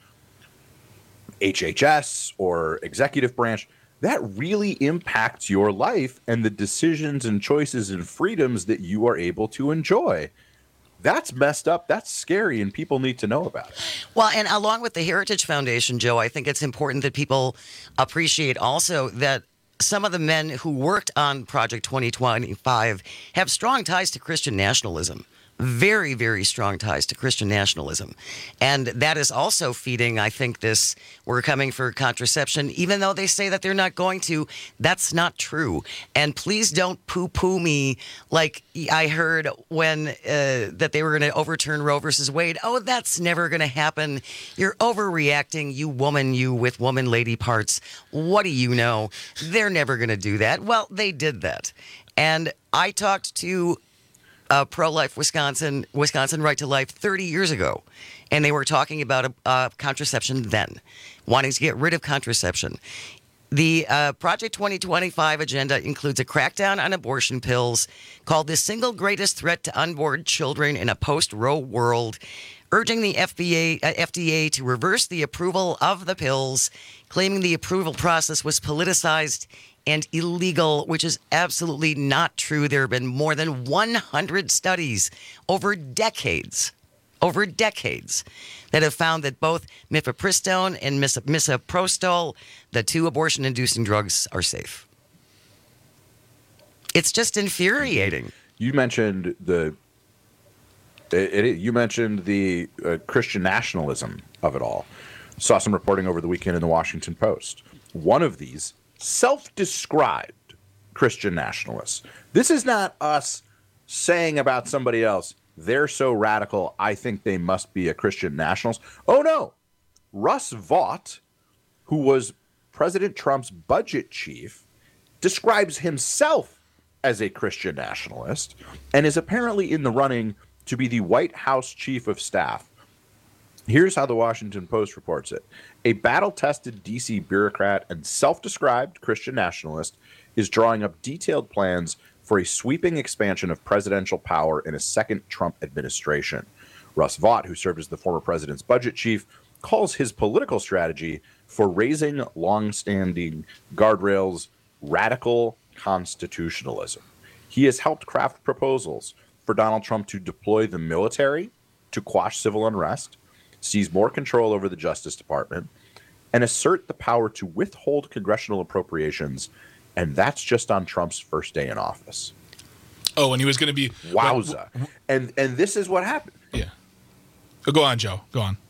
H H S or executive branch. That really impacts your life and the decisions and choices and freedoms that you are able to enjoy. That's messed up. That's scary, and people need to know about it. Well, and along with the Heritage Foundation, Joe, I think it's important that people appreciate also that some of the men who worked on Project twenty twenty-five have strong ties to Christian nationalism. Very, very strong ties to Christian nationalism. And that is also feeding, I think, this, we're coming for contraception, even though they say that they're not going to. That's not true. And please don't poo-poo me like I heard when uh, that they were going to overturn Roe versus Wade. Oh, that's never going to happen. You're overreacting, you woman, you with woman lady parts. What do you know? They're never going to do that. Well, they did that. And I talked to Uh, Pro-Life Wisconsin, Wisconsin Right to Life thirty years ago. And they were talking about uh, contraception then, wanting to get rid of contraception. The uh, Project twenty twenty-five agenda includes a crackdown on abortion pills, called the single greatest threat to unborn children in a post-Roe world, urging the F B A, uh, F D A to reverse the approval of the pills, claiming the approval process was politicized and illegal, which is absolutely not true. There have been more than one hundred studies over decades, over decades, that have found that both mifepristone and mis- misoprostol, the two abortion-inducing drugs, are safe. It's just infuriating. You mentioned the it, it, you mentioned the uh, Christian nationalism of it all. Saw some reporting over the weekend in the Washington Post. One of these self-described Christian nationalists. This is not us saying about somebody else, they're so radical, I think they must be a Christian nationalist. Oh, no. Russ Vought, who was President Trump's budget chief, describes himself as a Christian nationalist and is apparently in the running to be the White House chief of staff. Here's how the Washington Post reports it. A battle-tested D C bureaucrat and self-described Christian nationalist is drawing up detailed plans for a sweeping expansion of presidential power in a second Trump administration. Russ Vought, who served as the former president's budget chief, calls his political strategy for raising long-standing guardrails radical constitutionalism. He has helped craft proposals for Donald Trump to deploy the military to quash civil unrest, seize more control over the Justice Department, and assert the power to withhold congressional appropriations, and that's just on Trump's first day in office. Oh, and he was going to be... Wowza. What, and and this is what happened. Yeah. Oh, go on, Joe. Go on.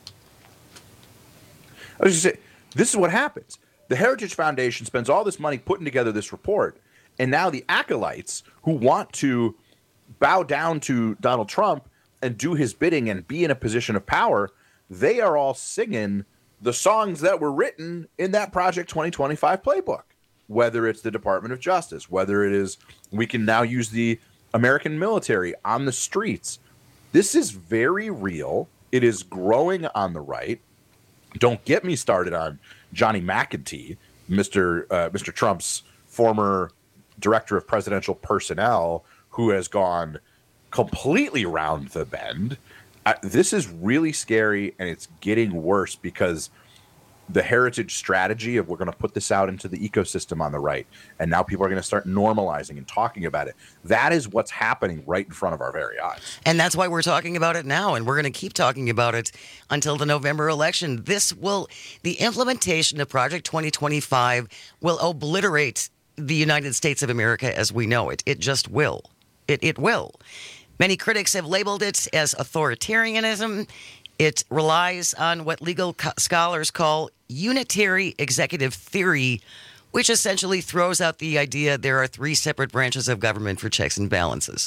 I was just saying, this is what happens. The Heritage Foundation spends all this money putting together this report, and now the acolytes who want to bow down to Donald Trump and do his bidding and be in a position of power, they are all singing the songs that were written in that Project twenty twenty-five playbook, whether it's the Department of Justice, whether it is we can now use the American military on the streets. This is very real. It is growing on the right. Don't get me started on Johnny McEntee, Mister Uh, Mister Trump's former director of presidential personnel, who has gone completely round the bend. Uh, this is really scary, and it's getting worse because the heritage strategy of we're going to put this out into the ecosystem on the right, and now people are going to start normalizing and talking about it. That is what's happening right in front of our very eyes. And that's why we're talking about it now, and we're going to keep talking about it until the November election. This will, the implementation of Project twenty twenty-five will obliterate the United States of America as we know it. It just will. It, it will. Many critics have labeled it as authoritarianism. It relies on what legal co- scholars call unitary executive theory, which essentially throws out the idea there are three separate branches of government for checks and balances.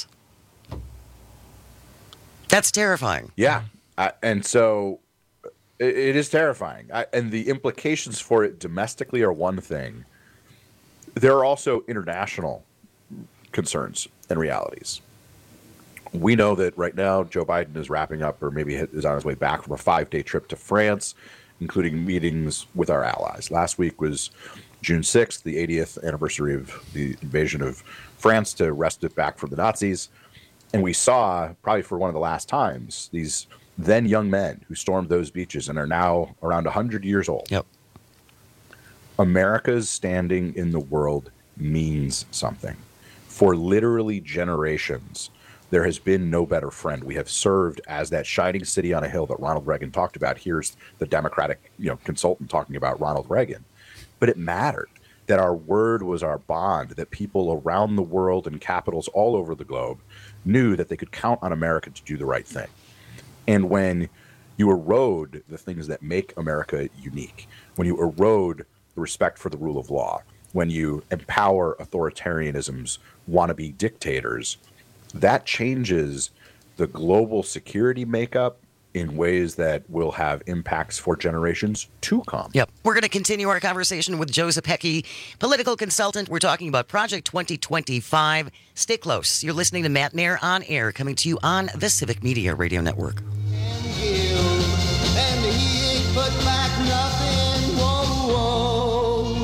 That's terrifying. Yeah. Uh, and so it, it is terrifying. I, and the implications for it domestically are one thing. There are also international concerns and realities. We know that right now Joe Biden is wrapping up, or maybe is on his way back from a five-day trip to France, including meetings with our allies. Last week was June sixth, the eightieth anniversary of the invasion of France to wrest it back from the Nazis. And we saw, probably for one of the last times, these then young men who stormed those beaches and are now around one hundred years old. Yep. America's standing in the world means something. For literally generations, there has been no better friend. We have served as that shining city on a hill that Ronald Reagan talked about. Here's the Democratic, you know, consultant talking about Ronald Reagan. But it mattered that our word was our bond, that people around the world and capitals all over the globe knew that they could count on America to do the right thing. And when you erode the things that make America unique, when you erode the respect for the rule of law, when you empower authoritarianism's wannabe dictators, that changes the global security makeup in ways that will have impacts for generations to come. Yep. We're going to continue our conversation with Joe Zepecki, political consultant. We're talking about Project twenty twenty-five. Stay close. You're listening to Matt Nair on Air, coming to you on the Civic Media Radio Network. And he ain't put back nothing, whoa, whoa.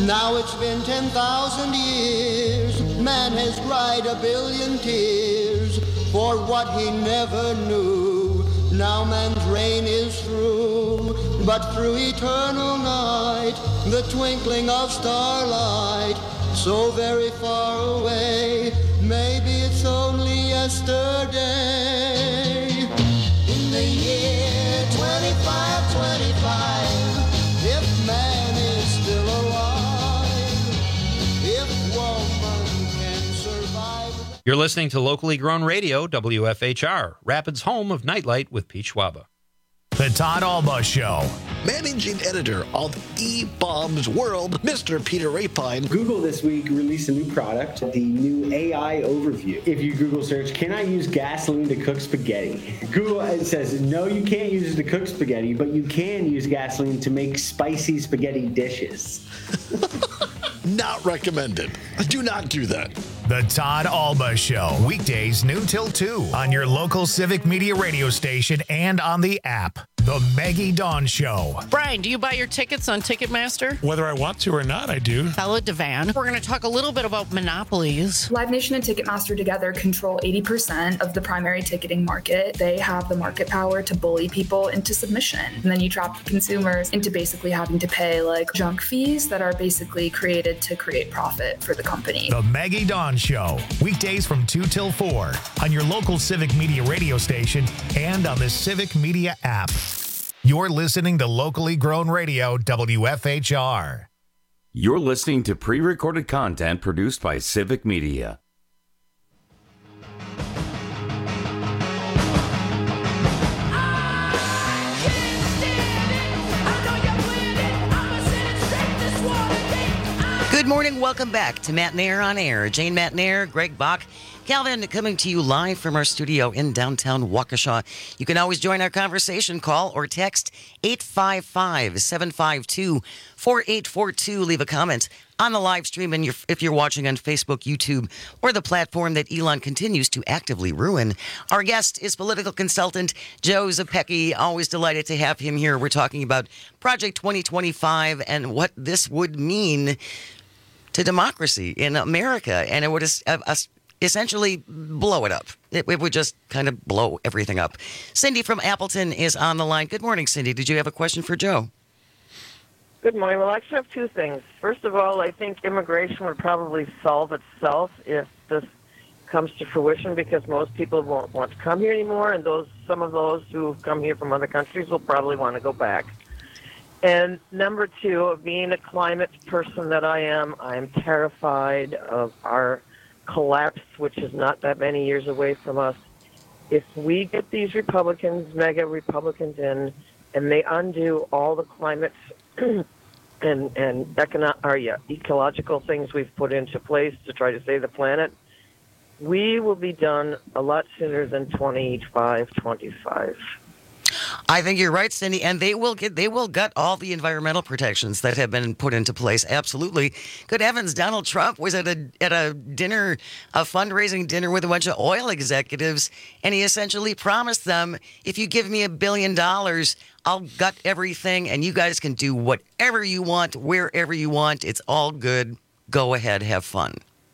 Now it's been ten thousand years, man has cried a billion tears for what he never knew. Now man's reign is through, but through eternal night, the twinkling of starlight, so very far away, maybe it's only yesterday. In the year twenty-five twenty-five, if man is still alive, if woman can survive. You're listening to locally grown radio, W F H R, Rapids' home of Nightlight with Pete Schwaba. The Todd Alba Show. Managing editor of E-Bombs World, Mister Peter Rapine. Google this week released a new product, the new A I overview. If you Google search, can I use gasoline to cook spaghetti? Google it says, no, you can't use it to cook spaghetti, but you can use gasoline to make spicy spaghetti dishes. Not recommended. Do not do that. The Todd Alba Show. Weekdays noon till two on your local Civic Media radio station and on the app. The Maggie Dawn Show. Brian, do you buy your tickets on Ticketmaster? Whether I want to or not, I do. Fellow Devan. We're going to talk a little bit about monopolies. Live Nation and Ticketmaster together control eighty percent of the primary ticketing market. They have the market power to bully people into submission. And then you trap consumers into basically having to pay like junk fees that are basically created to create profit for the company. The Maggie Dawn Show. Weekdays from two till four on your local Civic Media radio station and on the Civic Media app. You're listening to locally grown radio, W F H R. You're listening to pre-recorded content produced by Civic Media. Good morning. Welcome back to Matt Nair on Air. Jane Matt Nair, Greg Bach, Calvin coming to you live from our studio in downtown Waukesha. You can always join our conversation. Call or text eight five five, seven five two, four eight four two. Leave a comment on the live stream and you're, if you're watching on Facebook, YouTube, or the platform that Elon continues to actively ruin. Our guest is political consultant Joe Zepecki. Always delighted to have him here. We're talking about Project twenty twenty-five and what this would mean to democracy in America. And it would uh, uh, essentially blow it up. It, it would just kind of blow everything up. Cindy from Appleton is on the line. Good morning, Cindy. Did you have a question for Joe? Good morning. Well, I actually have two things. First of all, I think immigration would probably solve itself if this comes to fruition because most people won't want to come here anymore, and those some of those who come here from other countries will probably want to go back. And number two, being a climate person that I am, I'm terrified of our collapse, which is not that many years away from us. If we get these Republicans, mega Republicans in, and they undo all the climate and and econo- or, yeah, ecological things we've put into place to try to save the planet, we will be done a lot sooner than twenty-five, twenty-five. I think you're right, Cindy, and they will get they will gut all the environmental protections that have been put into place. Absolutely. Good heavens, Donald Trump was at a at a dinner, a fundraising dinner with a bunch of oil executives, and he essentially promised them, if you give me a billion dollars, I'll gut everything, and you guys can do whatever you want, wherever you want. It's all good. Go ahead, have fun.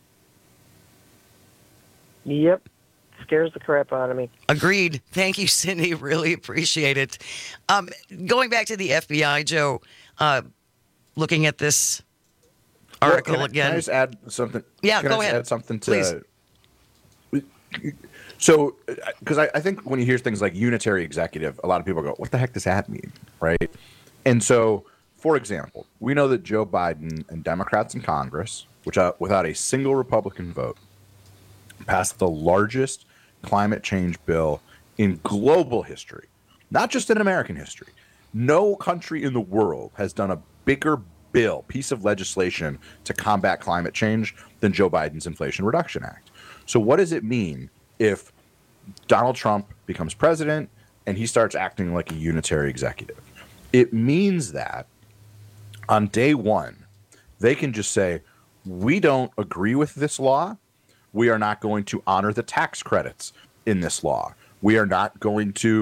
Yep. Scares the crap out of me. Agreed. Thank you, Cindy. Really appreciate it. Um, going back to the F B I, Joe, uh, looking at this article well, can I, again. Can I just add something? Yeah, can go I just ahead. Add something to. Please. So, because I, I think when you hear things like unitary executive, a lot of people go, "What the heck does that mean?" Right? And so, for example, we know that Joe Biden and Democrats in Congress, which uh, without a single Republican vote, passed the largest climate change bill in global history, not just in American history. No country in the world has done a bigger bill, piece of legislation to combat climate change than Joe Biden's Inflation Reduction Act. So what does it mean if Donald Trump becomes president and he starts acting like a unitary executive? It means that on day one, they can just say, we don't agree with this law. We are not going to honor the tax credits in this law. We are not going to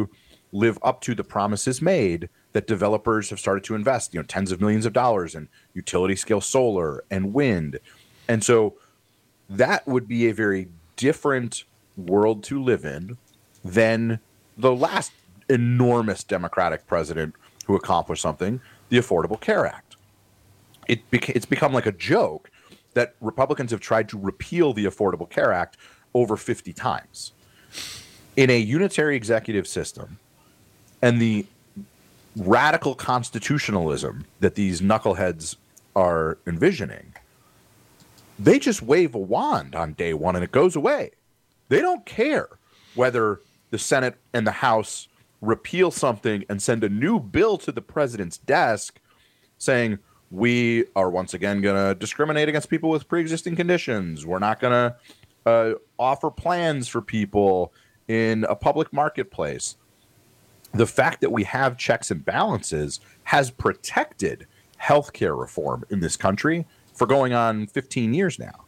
live up to the promises made that developers have started to invest, you know, tens of millions of dollars in utility scale solar and wind. And so that would be a very different world to live in than the last enormous Democratic president who accomplished something, the Affordable Care Act. It beca- it's become like a joke that Republicans have tried to repeal the Affordable Care Act over fifty times. In a unitary executive system and the radical constitutionalism that these knuckleheads are envisioning, they just wave a wand on day one and it goes away. They don't care whether the Senate and the House repeal something and send a new bill to the president's desk saying, we are once again going to discriminate against people with pre-existing conditions. We're not going to uh, offer plans for people in a public marketplace. The fact that we have checks and balances has protected healthcare reform in this country for going on fifteen years now.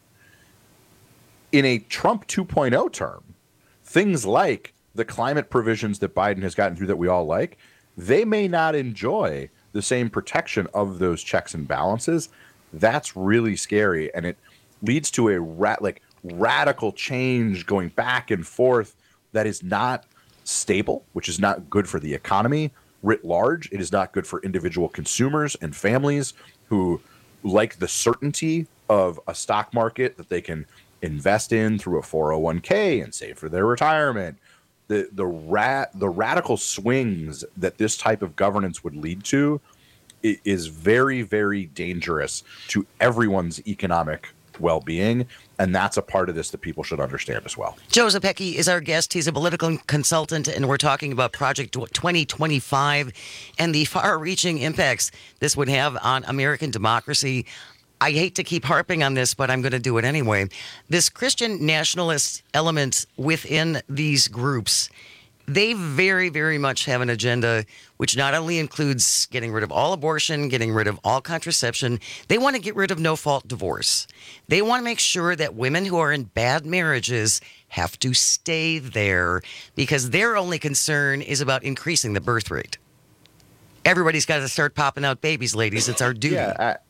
In a Trump two point oh term, things like the climate provisions that Biden has gotten through that we all like, they may not enjoy the same protection of those checks and balances. That's really scary, and it leads to a ra- like radical change going back and forth that is not stable, which is not good for the economy writ large. It is not good for individual consumers and families who like the certainty of a stock market that they can invest in through a four oh one k and save for their retirement. The the rat the radical swings that this type of governance would lead to is very, very dangerous to everyone's economic well-being, and that's a part of this that people should understand as well. Joe Zepecki is our guest. He's a political consultant, and we're talking about Project twenty twenty-five and the far-reaching impacts this would have on American democracy. I hate to keep harping on this, but I'm going to do it anyway. This Christian nationalist element within these groups, they very, very much have an agenda which not only includes getting rid of all abortion, getting rid of all contraception, they want to get rid of no-fault divorce. They want to make sure that women who are in bad marriages have to stay there because their only concern is about increasing the birth rate. Everybody's got to start popping out babies, ladies. It's our duty. Yeah, I-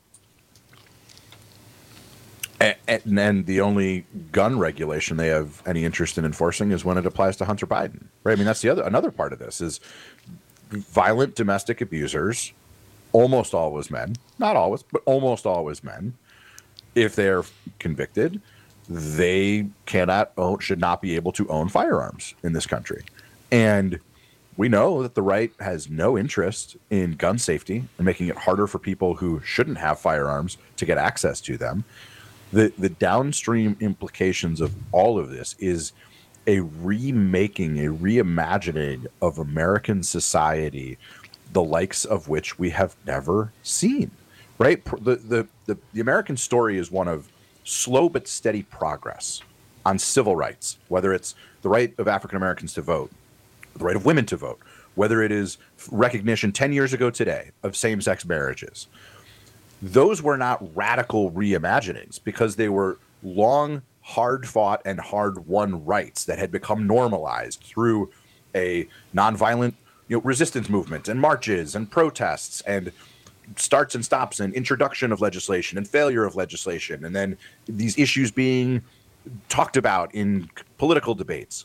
And then the only gun regulation they have any interest in enforcing is when it applies to Hunter Biden, right? I mean, that's the other another part of this is violent domestic abusers, almost always men, not always, but almost always men. If they're convicted, they cannot own, should not be able to own firearms in this country. And we know that the right has no interest in gun safety and making it harder for people who shouldn't have firearms to get access to them. The the downstream implications of all of this is a remaking, a reimagining of American society, the likes of which we have never seen, right? The, the, the, the American story is one of slow but steady progress on civil rights, whether it's the right of African Americans to vote, the right of women to vote, whether it is recognition ten years ago today of same-sex marriages. Those were not radical reimaginings because they were long, hard-fought, and hard-won rights that had become normalized through a nonviolent, you know, resistance movement and marches and protests and starts and stops and introduction of legislation and failure of legislation, and then these issues being talked about in political debates.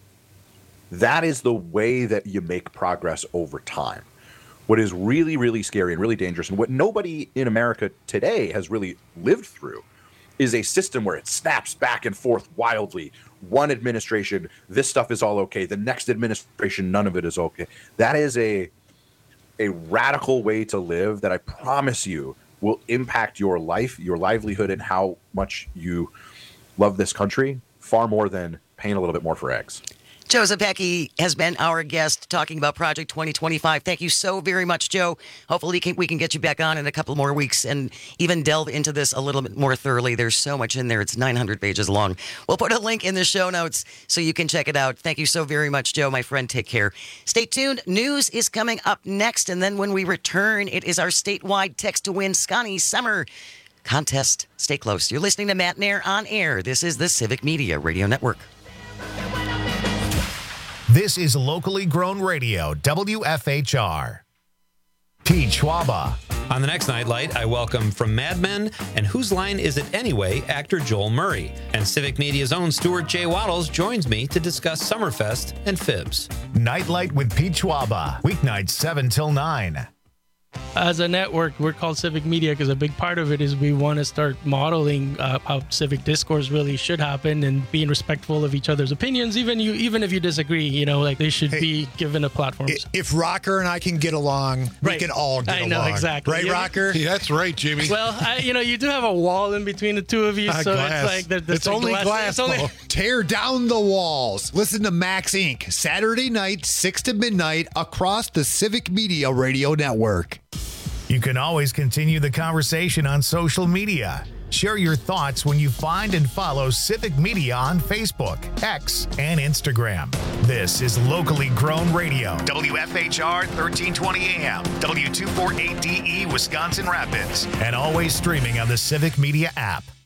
That is the way that you make progress over time. What is really, really scary and really dangerous, and what nobody in America today has really lived through, is a system where it snaps back and forth wildly. One administration, this stuff is all okay. The next administration, none of it is okay. That is a, a radical way to live that I promise you will impact your life, your livelihood, and how much you love this country far more than paying a little bit more for eggs. Joe Zepecki has been our guest talking about Project twenty twenty-five. Thank you so very much, Joe. Hopefully we can get you back on in a couple more weeks and even delve into this a little bit more thoroughly. There's so much in there. It's nine hundred pages long. We'll put a link in the show notes so you can check it out. Thank you so very much, Joe, my friend. Take care. Stay tuned. News is coming up next. And then when we return, it is our statewide Text to Win Scotty Summer Contest. Stay close. You're listening to Matt Nair on Air. This is the Civic Media Radio Network. This is locally grown radio, W F H R. Pete Schwaba. On the next Nightlight, I welcome from Mad Men and Whose Line Is It Anyway, actor Joel Murray. And Civic Media's own Stuart J. Waddles joins me to discuss Summerfest and Fibs. Nightlight with Pete Schwaba, weeknights seven till nine. As a network, we're called Civic Media because a big part of it is we want to start modeling uh, how civic discourse really should happen and being respectful of each other's opinions, even you, even if you disagree. You know, like they should hey, be given a platform. If Rocker and I can get along, right. we can all get I along. know exactly, right, yeah. Rocker? Yeah, that's right, Jimmy. Well, I, you know, you do have a wall in between the two of you, uh, so glass. it's like there, there's it's like only glass. glass. It's only... Tear down the walls. Listen to Max Incorporated. Saturday night, six to midnight, across the Civic Media Radio Network. You can always continue the conversation on social media. Share your thoughts when you find and follow Civic Media on Facebook, X, and Instagram. This is locally grown radio. W F H R thirteen twenty A M, W two forty-eight D E, Wisconsin Rapids, and always streaming on the Civic Media app.